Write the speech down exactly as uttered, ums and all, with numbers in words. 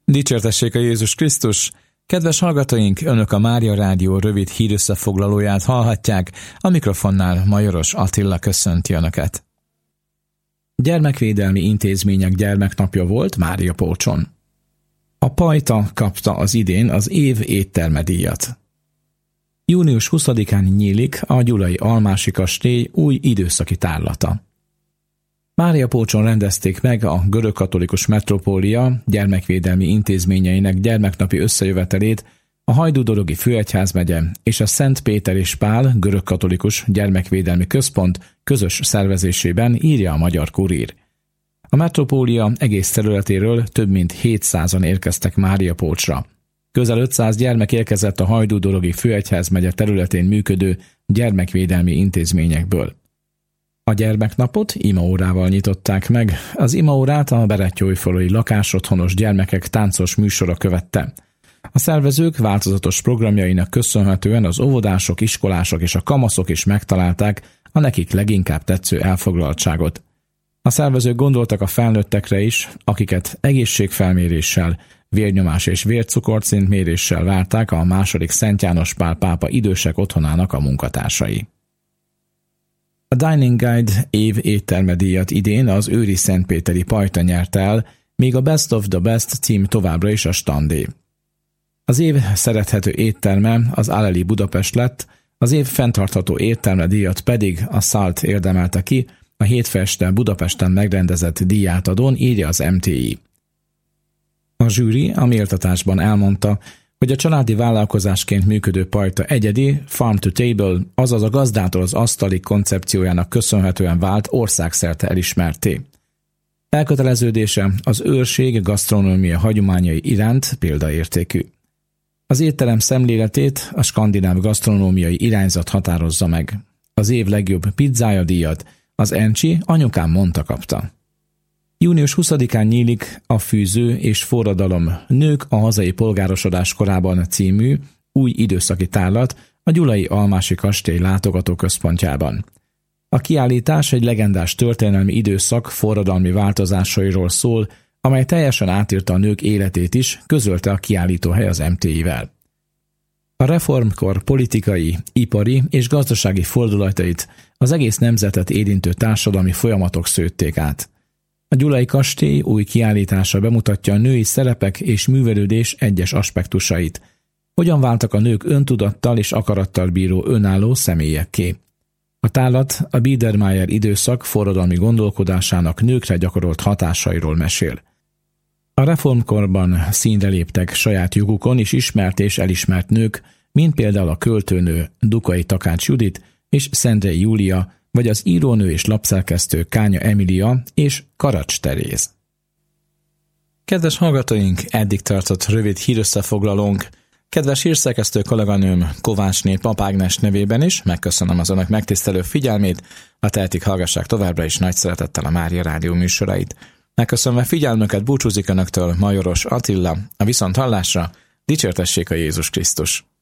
Dicsértessék a Jézus Krisztus! Kedves hallgatóink, Önök a Mária Rádió rövid hírösszefoglalóját hallhatják, a mikrofonnál Majoros Attila köszönti Önöket. Gyermekvédelmi intézmények gyermeknapja volt Máriapócson. A Pajta kapta az idén az év étterme díjat. június huszadikán nyílik a Gyulai Almási Kastély új időszaki tárlata. Máriapócson rendezték meg a görögkatolikus metropólia gyermekvédelmi intézményeinek gyermeknapi összejövetelét a Hajdú-dorogi főegyházmegye és a Szent Péter és Pál görögkatolikus gyermekvédelmi központ közös szervezésében, írja a Magyar Kurír. A metropólia egész területéről több mint hétszázan érkeztek Máriapócsra. Közel ötszáz gyermek érkezett a Hajdú-dorogi főegyházmegye területén működő gyermekvédelmi intézményekből. A gyermeknapot imaórával nyitották meg. Az imaórát a berettyóújfalui lakásotthonos gyermekek táncos műsora követte. A szervezők változatos programjainak köszönhetően az óvodások, iskolások és a kamaszok is megtalálták a nekik leginkább tetsző elfoglaltságot. A szervezők gondoltak a felnőttekre is, akiket egészségfelméréssel, vérnyomás és vércukorszintméréssel várták a második Szent János Pál pápa idősek otthonának a munkatársai. A Dining Guide év étterme díjat idén az őri szentpéteri Pajta nyerte el, míg a Best of the Best cím továbbra is a standé. Az év szerethető étterme az Aleli Budapest lett, az év fenntartható étterme díjat pedig a Salt érdemelte ki, a hétfő este Budapesten megrendezett díjátadón, írja az em té i. A zsűri a méltatásban elmondta, hogy a családi vállalkozásként működő Pajta egyedi farm to table, azaz a gazdától az asztali koncepciójának köszönhetően vált országszerte elismerté. Elköteleződése az őrség gasztronómia hagyományai iránt példaértékű. Az étterem szemléletét a skandináv gasztronómiai irányzat határozza meg. Az év legjobb pizzája díjat az Encsi Anyukám mondta kapta. június huszadikán nyílik a Fűző és forradalom nők a hazai polgárosodás korában című új időszaki tárlat a Gyulai Almási Kastély látogatóközpontjában. A kiállítás egy legendás történelmi időszak forradalmi változásairól szól, amely teljesen átírta a nők életét is, közölte a kiállítóhely az em té i-vel. A reformkor politikai, ipari és gazdasági fordulatait, az egész nemzetet érintő társadalmi folyamatok szőtték át. A Gyulai Kastély új kiállítása bemutatja a női szerepek és művelődés egyes aspektusait. Hogyan váltak a nők öntudattal és akarattal bíró önálló személyekké. A tárlat a Biedermeier időszak forradalmi gondolkodásának nőkre gyakorolt hatásairól mesél. A reformkorban színre léptek saját jogukon is ismert és elismert nők, mint például a költőnő Dukai Takács Judit és Szendrei Júlia, vagy az írónő és lapszerkesztő Kánya Emília és Karacs Teréz. Kedves hallgatóink, eddig tartott rövid hírösszefoglalónk. Kedves hírszerkesztő kolléganőm Kovácsné Papágnes nevében is megköszönöm az önök megtisztelő figyelmét, a tehetik hallgassák továbbra is nagy szeretettel a Mária Rádió műsorait. Megköszönve figyelmüket búcsúzik önöktől Majoros Attila, a viszonthallásra, dicsértessék a Jézus Krisztus!